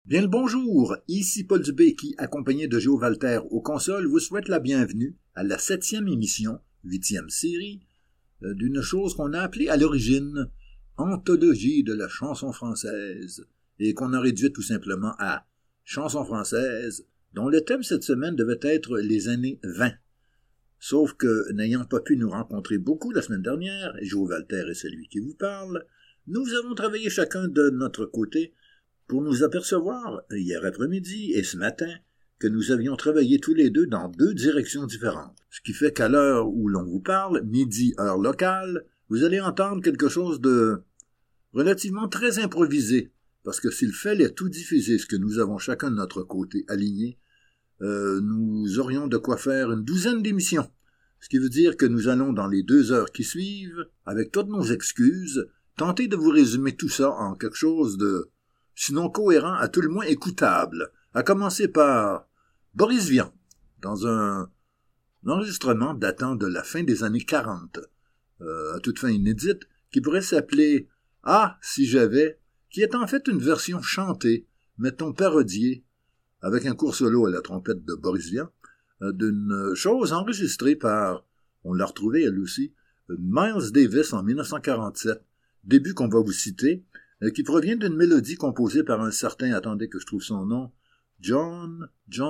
Bien le bonjour, ici Paul Dubé qui, accompagné de Joe Walter aux consoles, vous souhaite la bienvenue à la 7e émission, 8e série, d'une chose qu'on a appelée à l'origine Anthologie de la chanson française, et qu'on a réduite tout simplement à Chanson française, dont le thème cette semaine devait être les années 20. Sauf que, n'ayant pas pu nous rencontrer beaucoup la semaine dernière, Joe Walter est celui qui vous parle, nous avons travaillé chacun de notre côté pour nous apercevoir, hier après-midi et ce matin, que nous avions travaillé tous les deux dans deux directions différentes. Ce qui fait qu'à l'heure où l'on vous parle, midi heure locale, vous allez entendre quelque chose de relativement très improvisé, parce que s'il fallait tout diffuser ce que nous avons chacun de notre côté aligné, nous aurions de quoi faire une douzaine d'émissions. Ce qui veut dire que nous allons, dans les 2 heures qui suivent, avec toutes nos excuses, tenter de vous résumer tout ça en quelque chose de, sinon cohérent, à tout le moins écoutable, à commencer par Boris Vian, dans un enregistrement datant de la fin des années 40, à toute fin inédite, qui pourrait s'appeler « Ah, si j'avais », qui est en fait une version chantée, mettons parodiée, avec un court solo à la trompette de Boris Vian, d'une chose enregistrée par, on l'a retrouvé elle aussi, Miles Davis en 1947, début qu'on va vous citer, qui provient d'une mélodie composée par un certain, attendez que je trouve son nom, John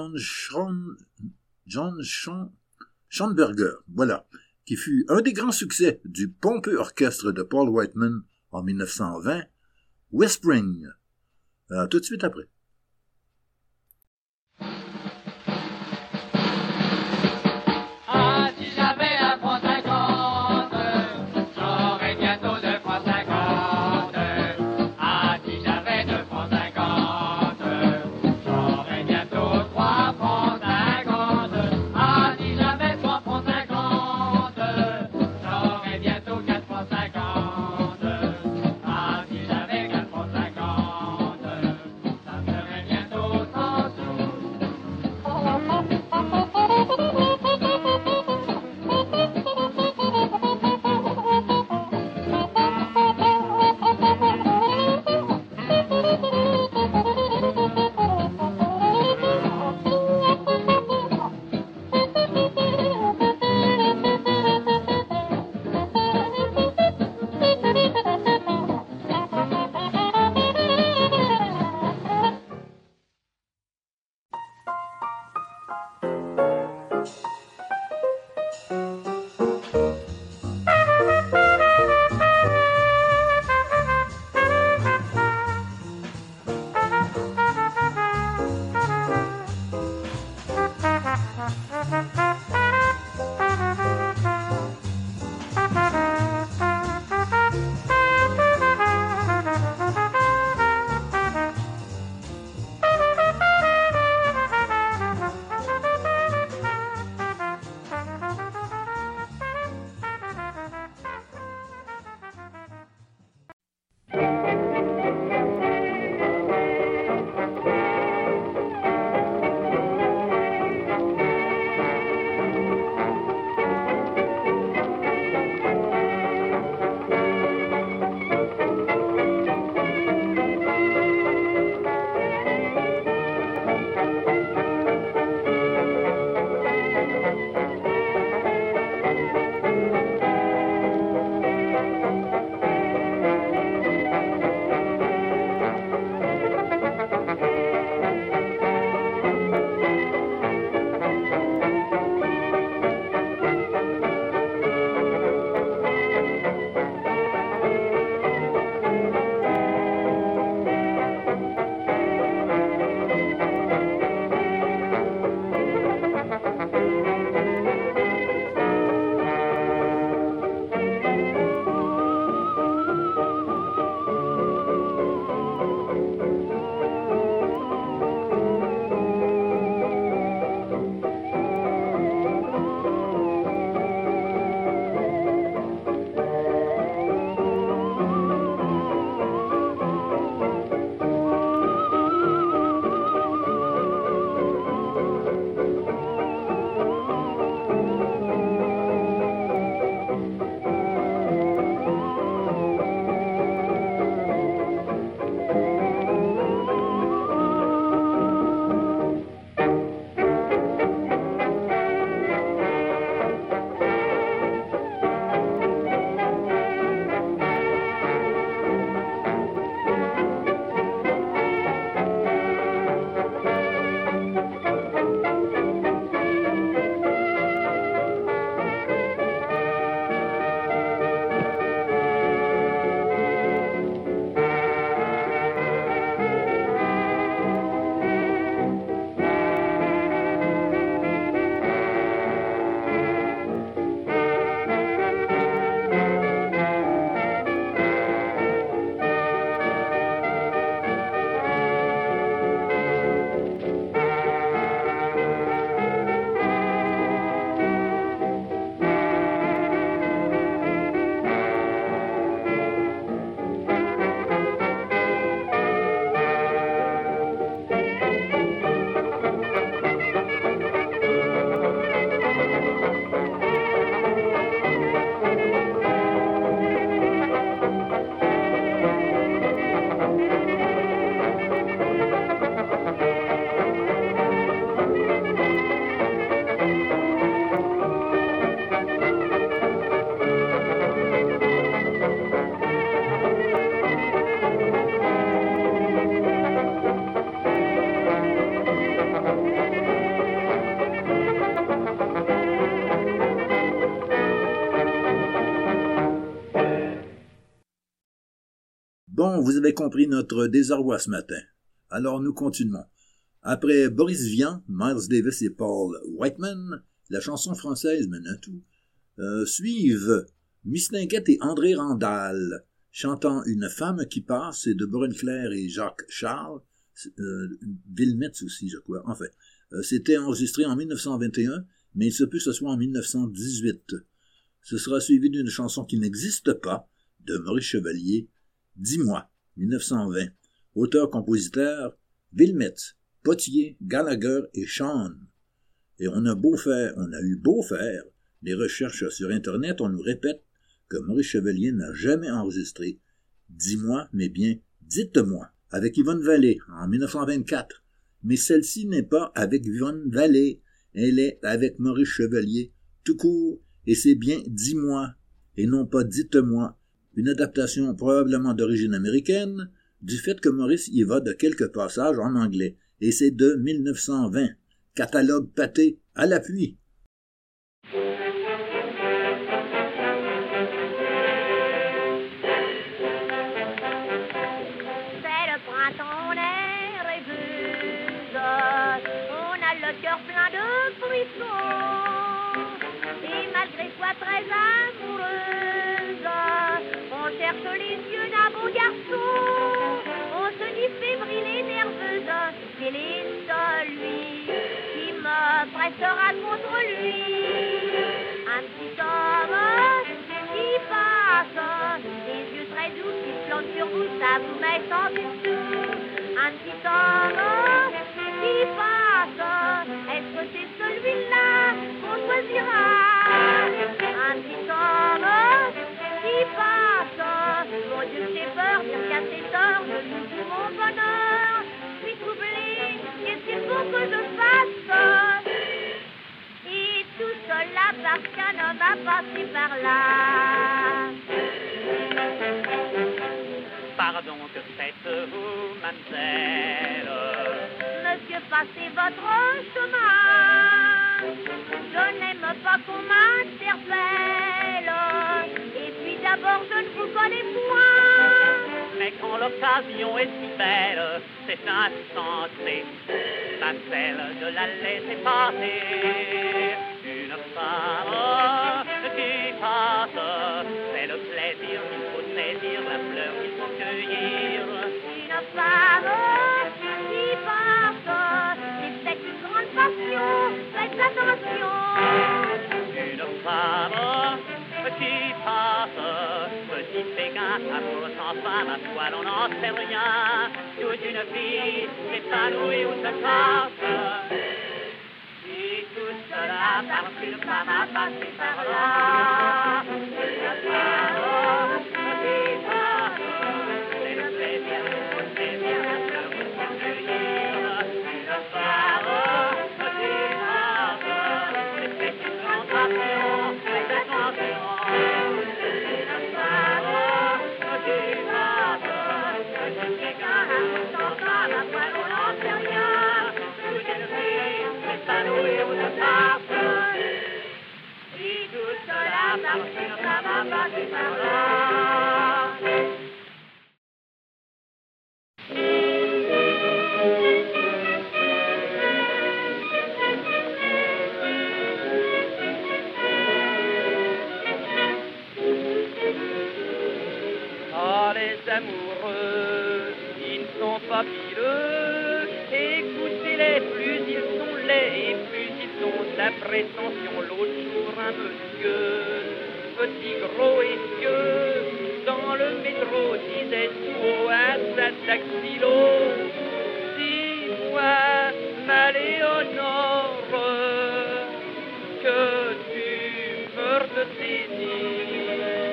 Schoenberger, voilà, qui fut un des grands succès du pompeux orchestre de Paul Whiteman en 1920, Whispering. Tout de suite après. vous avez compris notre désarroi ce matin. Alors nous continuons. Après Boris Vian, Miles Davis et Paul Whiteman, la chanson française Menatou, suivent Mistinguett et André Randal, chantant Une femme qui passe, c'est de Borenclair et Jacques Charles, Vilmetz aussi, je crois. Enfin, c'était enregistré en 1921, mais il se peut que ce soit en 1918. Ce sera suivi d'une chanson qui n'existe pas, de Maurice Chevalier, Dis-moi, 1920. Auteur-compositeur, Vilmetz, Potier, Gallagher et Sean. Et on a eu beau faire des recherches sur Internet, on nous répète que Maurice Chevalier n'a jamais enregistré Dis-moi, mais bien Dites-moi, avec Yvonne Vallée en 1924. Mais celle-ci n'est pas avec Yvonne Vallée, elle est avec Maurice Chevalier tout court, et c'est bien Dis-moi, et non pas Dites-moi, une adaptation probablement d'origine américaine, du fait que Maurice y va de quelques passages en anglais, et c'est de 1920. Catalogue pâté à l'appui. Plein de frissons, et malgré soi très amoureuse, on cherche les yeux d'un beau garçon, on se dit fébrile et nerveuse, quel est celui qui me pressera contre lui? Un petit homme qui passe, des yeux très doux qui plantent sur vous, ça vous met sans dessous. Un petit homme qui passe, est-ce que c'est celui-là qu'on choisira? Un petit homme qui passe, mon Dieu j'ai peur, dire qu'à cette heure je joue tout mon bonheur. Je suis troublée, qu'est-ce qu'il faut que je fasse? Et tout cela parce qu'un homme a passé par là. Pardon, que faites-vous, mademoiselle? Monsieur, passez votre chemin. Je n'aime pas qu'on m'interpelle. Et puis d'abord, je ne vous connais point. Mais quand l'occasion est si belle, c'est insensé, pas celle de la laisser passer. Une femme qui passe, c'est le plaisir qu'il faut saisir, la fleur qu'il faut cueillir. Une femme qui passe, c'est une grande passion, faites attention. Une femme qui passe, petit pékin, amour sans femme, à quoi l'on n'en sait rien. Toute une vie s'épanouit ou se casse. Et tout cela parce qu'une femme a passé par là. Une femme qui passe, c'est le plaisir qu'il faut saisir, la fleur qu'il faut cueillir. Une femme qui passe, c'est une grande passion, faites attention. Une femme qui passe, petit pékin, amour sans femme, à quoi l'on n'en sait rien. Toute une vie s'épanouit ou se passe. Et tout cela parce qu'une femme a passé par là. Ah, les amoureux, ils ne sont pas pileux. Écoutez-les, plus ils sont laids et plus ils ont de la prétention. L'autre jour, un monsieur, petit, gros et vieux, dans le métro, disait tout haut à sa taxilo: dis-moi, ma Léonore, que tu meurs de désir.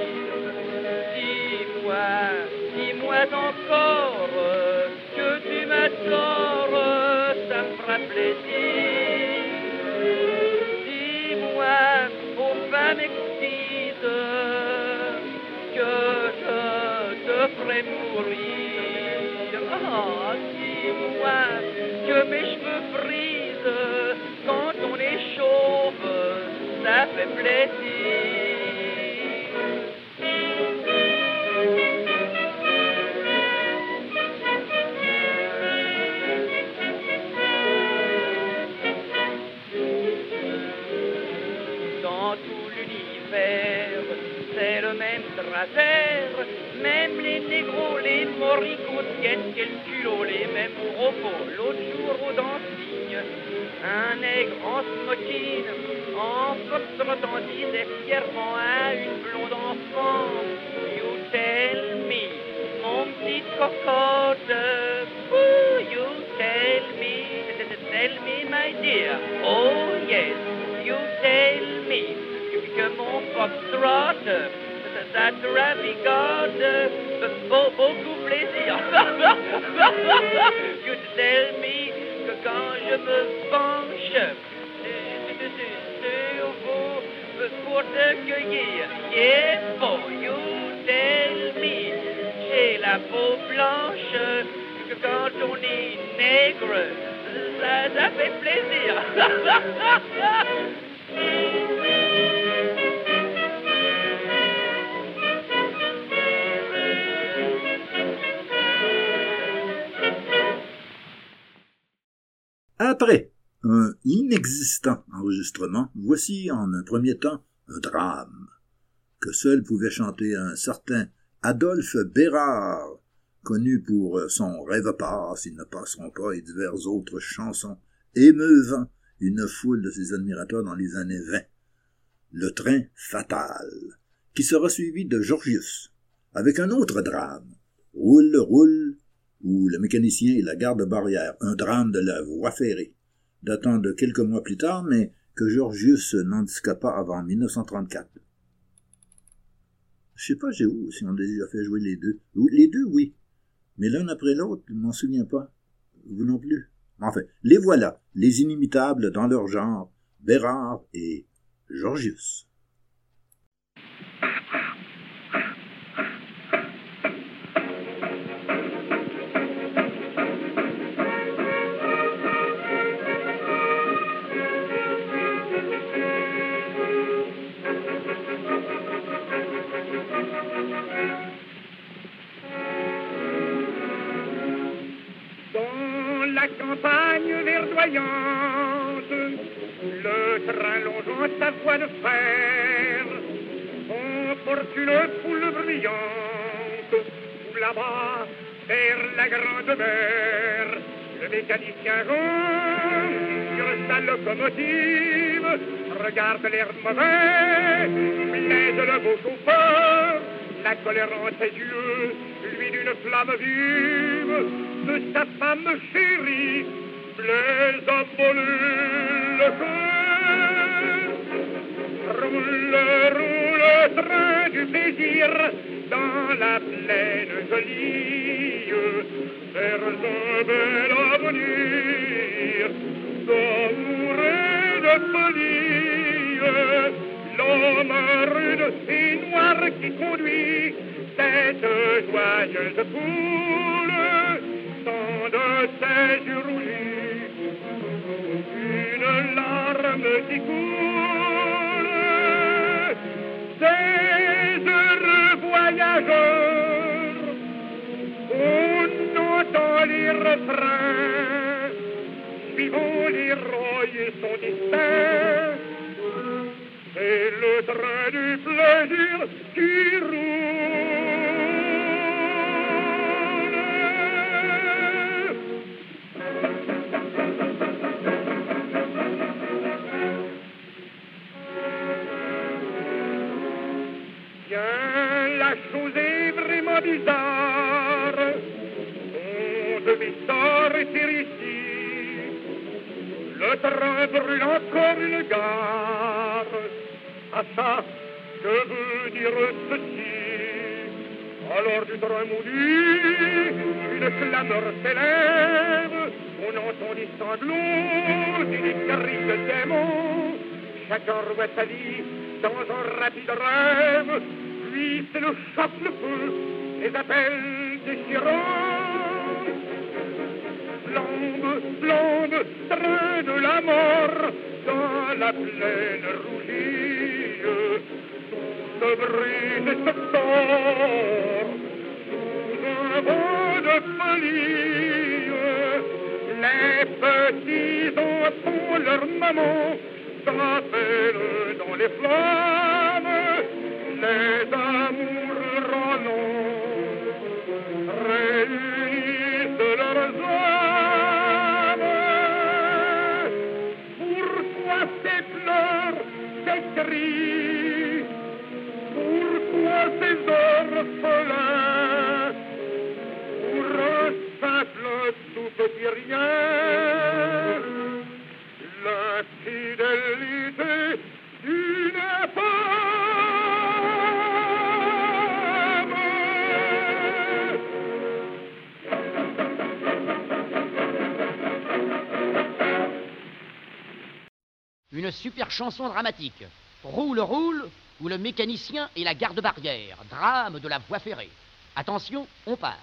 Dis-moi encore que tu m'adores, ça me fera plaisir. Dis-moi, ô femme exquise, que je te ferai mourir. Ah, dis-moi que mes cheveux frisent quand on les chauffe, ça fait plaisir. affaire. Même les négros, les moricots tiennent quel culot, les mêmes propos. L'autre jour au dancing, un nègre en smoking, en trottant disait fièrement à une blonde enfant, you tell me, mon petit cocotte, ooh, you tell me, my dear, oh yes, you tell me, que mon foxtrot, ça te ravigote, beaucoup plaisir. You tell me que quand je me penche sur vous pour te cueillir, yes, bon, you tell me, j'ai la peau blanche, que quand on est nègre, ça fait plaisir. Après un inexistant enregistrement, voici en un premier temps un drame que seul pouvait chanter un certain Adolphe Bérard, connu pour son Rêve passe, ils ne passeront pas et diverses autres chansons émeuvant une foule de ses admirateurs dans les années 20. Le train fatal, qui sera suivi de Georgius, avec un autre drame, Roule, roule, où le mécanicien et la garde-barrière, un drame de la voie ferrée, datant de quelques mois plus tard, mais que Georgius n'indiqua pas avant 1934. Je sais pas, Géo, si on a déjà fait jouer les deux. Les deux, oui. Mais l'un après l'autre, je m'en souviens pas. Vous non plus. Enfin, les voilà, les inimitables dans leur genre, Bérard et Georgius. Campagne verdoyante, le train longeant sa voie de fer, emporte une foule brillante, où là-bas, vers la grande mer, le mécanicien Jean, sur sa locomotive, regarde l'air mauvais, plaise le beau chauffeur, la colère en ses yeux, lui d'une flamme vive, de sa femme chérie, plaise à voler le cœur. Roule, roule, train du plaisir, dans la plaine jolie, vers un bel avenir, d'amour et de folie. L'homme rude et noir qui conduit cette joyeuse foule, sans de ses yeux rougis, une larme qui coule. Ces heureux voyageurs, on entend les refrains, suivant l'héros et son destin. C'est le train du plaisir qui roule. Bien, la chose est vraiment bizarre. On devait s'arrêter ici. Le train brûle encore une gare. À ça, je veux dire ceci. Alors du train maudit, une clameur s'élève. On entend des sanglots et des cris de démons. Chacun revoit sa vie dans un rapide rêve. Puis c'est le choc, le feu, les appels déchirants. Flambe, flambe, train de la mort, dans la plaine rougie. Tout se brise et se tord, sous un vent de folie. Les petits enfants, leur maman, s'appellent dans les flammes. Les amours dit rien. L'infidélité d'une Une super chanson dramatique. Roule, roule, ou le mécanicien et la garde-barrière. Drame de la voie ferrée. Attention, on part.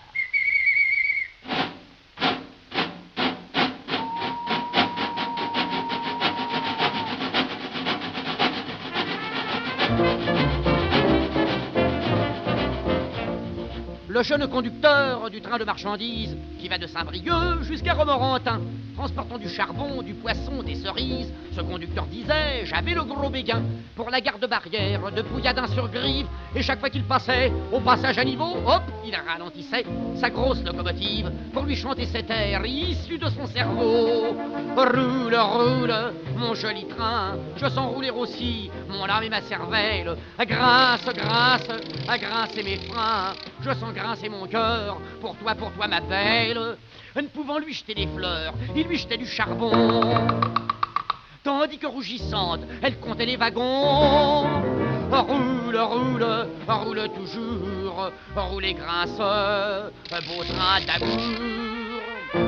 Le jeune conducteur du train de marchandises qui va de Saint-Brieuc jusqu'à Romorantin, transportant du charbon, du poisson, des cerises. Ce conducteur disait, j'avais le gros béguin pour la garde-barrière de Bouilladin-sur-Grive. Et chaque fois qu'il passait au passage à niveau, hop, il ralentissait sa grosse locomotive pour lui chanter cet air issu de son cerveau. Roule, roule, mon joli train, je sens rouler aussi mon âme et ma cervelle. Grince, grince, à grincer mes freins, je sens grincer mon cœur pour toi ma belle. Ne pouvant lui jeter des fleurs, il lui jetait du charbon. Tandis que rougissante, elle comptait les wagons. Roule, roule, roule toujours, roule et grince, beau train d'amour.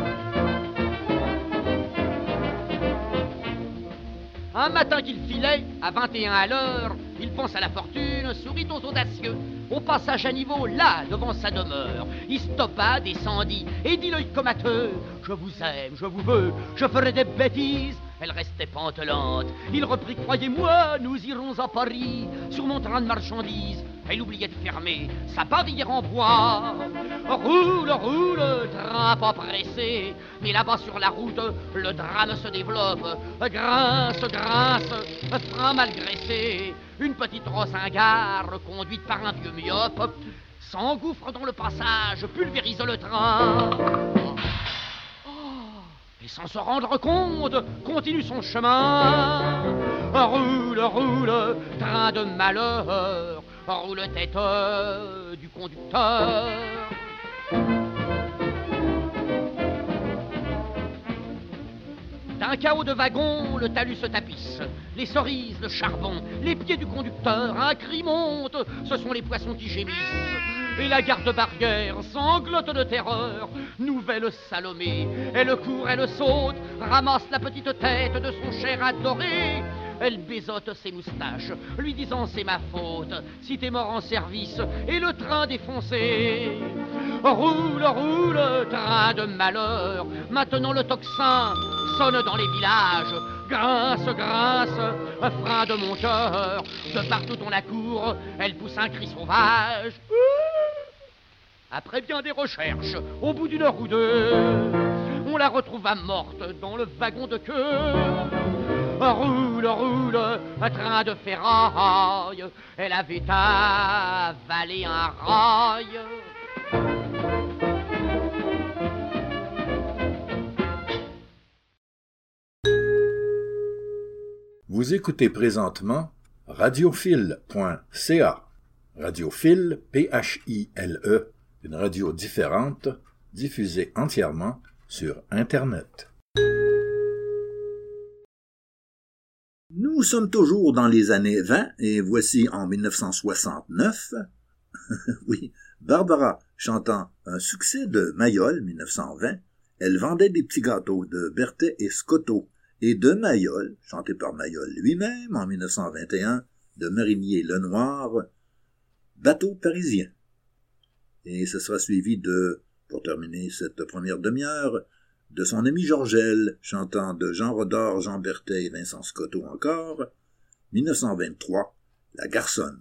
Un matin qu'il filait, à 21 à l'heure, il pense à la fortune, sourit aux audacieux. Au passage à niveau, là, devant sa demeure, il stoppa, descendit, et dit l'œil comateux, je vous aime, je vous veux, je ferai des bêtises. Elle restait pantelante. Il reprit, croyez-moi, nous irons à Paris, sur mon train de marchandises. Elle oubliait de fermer sa barrière en bois. Roule, roule, train pas pressé, mais là-bas sur la route, le drame se développe. Grince, grince, frein mal graissé. Une petite rossingare conduite par un vieux myope s'engouffre dans le passage, pulvérise le train. Et sans se rendre compte, continue son chemin. Roule, roule, train de malheur, roule tête du conducteur. D'un chaos de wagons, le talus se tapisse. Les cerises, le charbon, les pieds du conducteur, un cri monte, ce sont les poissons qui gémissent. Et la garde-barrière sanglote de terreur. Nouvelle Salomé, elle court, elle saute, ramasse la petite tête de son cher adoré. Elle baisote ses moustaches, lui disant c'est ma faute si t'es mort en service et le train défoncé. Roule, roule, train de malheur, maintenant le tocsin sonne dans les villages. Grince, grince, frein de mon cœur, de partout on la court, elle pousse un cri sauvage. Après bien des recherches, au bout d'une heure ou deux, on la retrouva morte dans le wagon de queue. Roule, roule, un train de ferraille, elle avait avalé un rail. Vous écoutez présentement radiophile.ca. Radiophile, P-H-I-L-E, une radio différente, diffusée entièrement sur Internet. Nous sommes toujours dans les années 20 et voici en 1969, oui, Barbara chantant un succès de Mayol 1920, elle vendait des petits gâteaux de Berthet et Scotto, et de Mayol, chanté par Mayol lui-même en 1921, de Marinier Lenoir, Bateau parisien. Et ce sera suivi de, pour terminer cette première demi-heure, de son ami Georgel, chantant de Jean Rodor, Jean Berthet et Vincent Scotto encore, 1923, La Garçonne.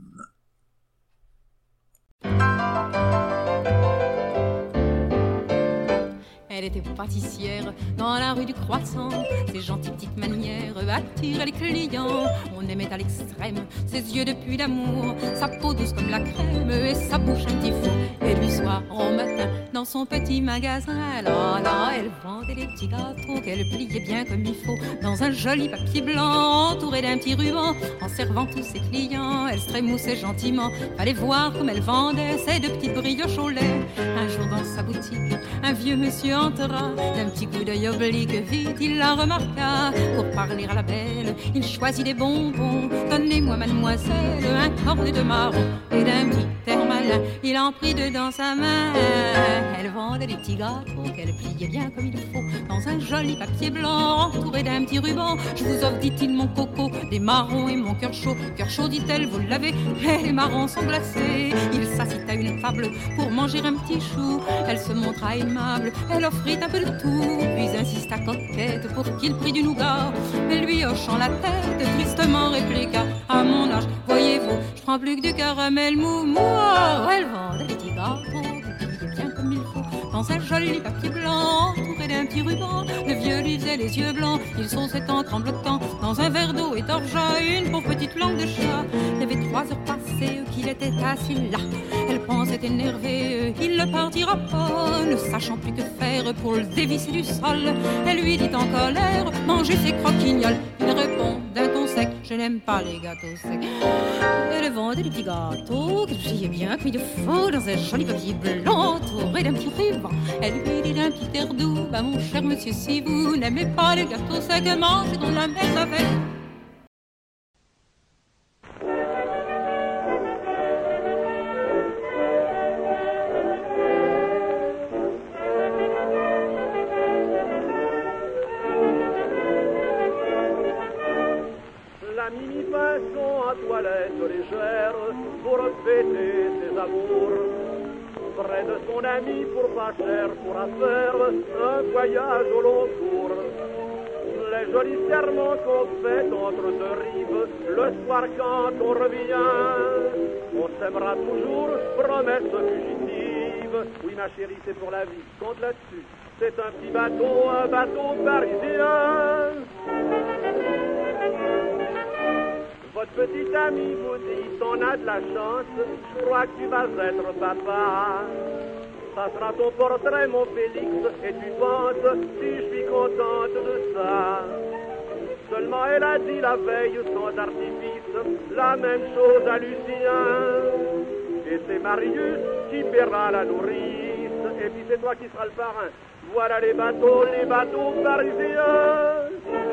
Elle était pâtissière dans la rue du Croissant. Ses gentilles petites manières attiraient les clients. On aimait à l'extrême ses yeux de puits d'amour, sa peau douce comme la crème et sa bouche un petit fou. Et du soir au matin, dans son petit magasin. Là, elle vendait des petits gâteaux qu'elle pliait bien comme il faut dans un joli papier blanc entouré d'un petit ruban. En servant tous ses clients, elle se trémoussait gentiment. Fallait voir comme elle vendait ses deux petites brioches au lait. Un jour dans sa boutique, un vieux monsieur entra. D'un petit coup d'œil oblique, vite il la remarqua. Pour parler à la belle, il choisit des bonbons. Donnez-moi mademoiselle un cornet de marron. Et d'un petit air malin, il en prit deux dans sa main. Elle vendait des petits gâteaux qu'elle pliait bien comme il faut dans un joli papier blanc entouré d'un petit ruban. Je vous offre, dit-il, mon coco, des marrons et mon cœur chaud. Cœur chaud, dit-elle, vous l'avez, mais les marrons sont glacés. Il s'assit à une table pour manger un petit chou. Elle se montra aimable, elle offrit un peu de tout, puis insista coquette pour qu'il prît du nougat. Mais lui, hochant la tête, tristement répliqua: à mon âge, voyez-vous, je prends plus que du caramel mou. Elle vendait des petits gâteaux bien comme il faut dans un joli papier blanc entouré d'un petit ruban. Le vieux lui faisait les yeux blancs, il sauçait en tremblotant dans un verre d'eau et d'orgeat une pauvre petite langue de chat. Il y avait 3 heures passées qu'il était assis là. Elle pensait énervée, il ne partira pas, ne sachant plus que faire pour le dévisser du sol. Elle lui dit en colère: mangez ces croquignoles. Il répond d'un ton sec: je n'aime pas les gâteaux secs. Elle vendait des petits gâteaux qu'elle pliait bien comme il faut dans un joli papier blanc entouré d'un petit ruban. Elle lui dit d'un petit air doux: bah mon cher monsieur, si vous n'aimez pas les gâteaux secs, mangez dans la messe avec. La mini-pinson à toilette légère pour fêter ses amours. Près de son ami pour pas cher pourra faire un voyage au long cours. Les jolis serments qu'on fait entre deux rives, le soir quand on revient, on s'aimera toujours, promesse fugitive. Oui ma chérie, c'est pour la vie, compte là-dessus. C'est un petit bateau, un bateau parisien. Votre petit ami vous dit: t'en as de la chance, je crois que tu vas être papa. Ça sera ton portrait, mon Félix, et tu penses si je suis contente de ça. Seulement elle a dit la veille sans artifice la même chose à Lucien. Et c'est Marius qui paiera la nourrice, et puis c'est toi qui seras le parrain. Voilà les bateaux parisiens.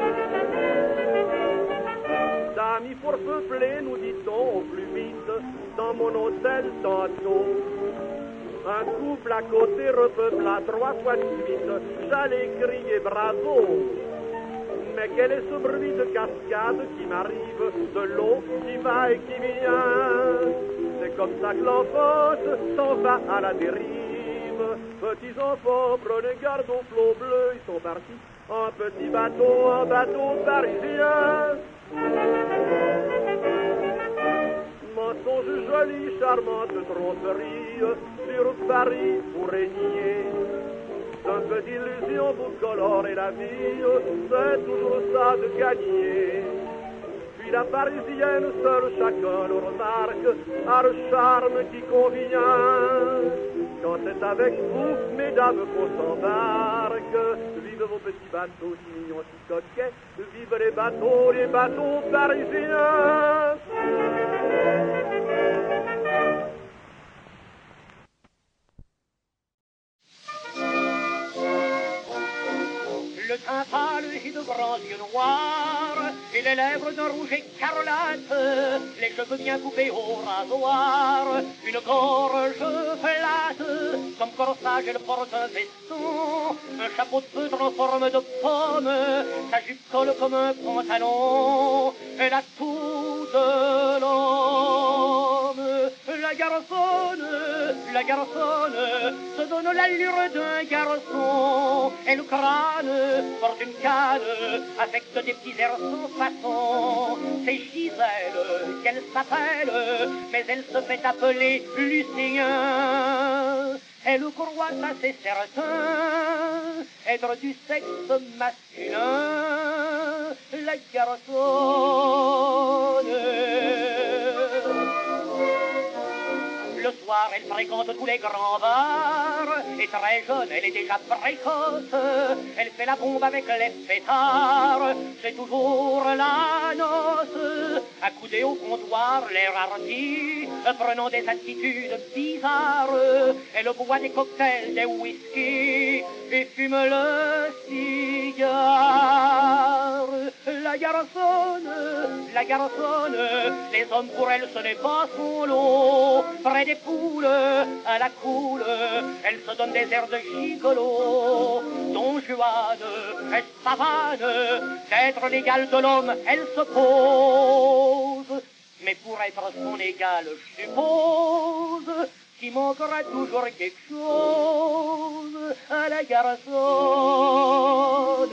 Amis pour peupler, nous dit-on au plus vite, dans mon hôtel tantôt. Un couple à côté repeupla 3 fois de suite, j'allais crier bravo. Mais quel est ce bruit de cascade qui m'arrive, de l'eau qui va et qui vient? C'est comme ça que l'enfance s'en va à la dérive. Petits enfants, prenez garde au flot bleu, ils sont partis en petit bateau, un bateau parisien. Mensonge joli, charmante tromperie sur Paris pour régner. Un peu d'illusion pour colorer la vie, c'est toujours ça de gagner. Puis la parisienne, seule chacun le remarque, a le charme qui convient. Quand c'est avec vous, mesdames, qu'on s'embarque, vive vos petits bateaux si mignons, si coquets, vive les bateaux parisiens. Le teint pâle et de grands yeux noirs, et les lèvres d'un rouge écarlate, les cheveux bien coupés au rasoir, une gorge plate, son corsage elle porte un veston, un chapeau de feutre en forme de pomme, sa jupe colle comme un pantalon, elle a tout de l'homme. La garçonne se donne l'allure d'un garçon, et le crâne porte une canne, affecte des petits airs sans façon. C'est Gisèle qu'elle s'appelle, mais elle se fait appeler Lucien. Elle croit assez certain être du sexe masculin, la garçonne. Le soir, soir, elle fréquente tous les grands bars. Et très jeune, elle est déjà précoce. Elle fait la bombe avec les fêtards. C'est toujours la noce. Accoudée au comptoir, l'air hardi, prenant des attitudes bizarres. Elle boit des cocktails, des whisky et fume le cigare. La garçonne, les hommes pour elle ce n'est pas son lot. Près des poules, à la coule, elle se donne des airs de gigolo. Don Juan, est savane, d'être l'égal de l'homme, elle se pose. Mais pour être son égal, je suppose qu'il manquera toujours quelque chose à la garçonne.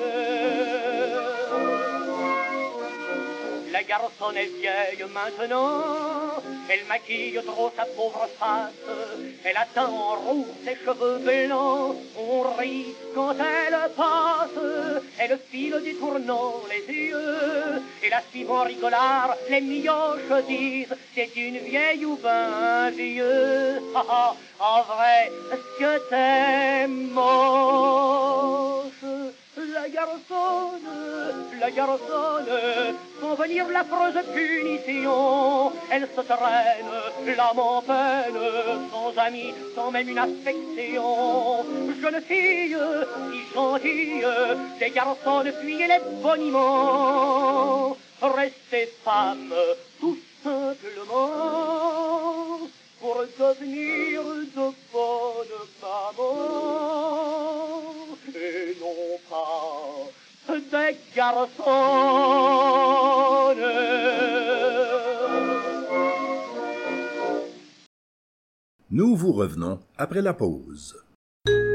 La garçonne est vieille maintenant, elle maquille trop sa pauvre face, elle a teint en roux ses cheveux blancs, on rit quand elle passe, elle file détournant les yeux, et la suivant rigolard, les mioches disent, c'est une vieille ou ben un vieux, en vrai, ce que t'es moche. La garçonne, sans venir l'affreuse punition, elle se traîne, l'âme en peine, sans amis, sans même une affection. Jeune fille, si gentille, les garçons fuyez les boniments. Restez femme, tout simplement, pour devenir de bonnes mamans. Et non pas des garçons. Nous vous revenons après la pause.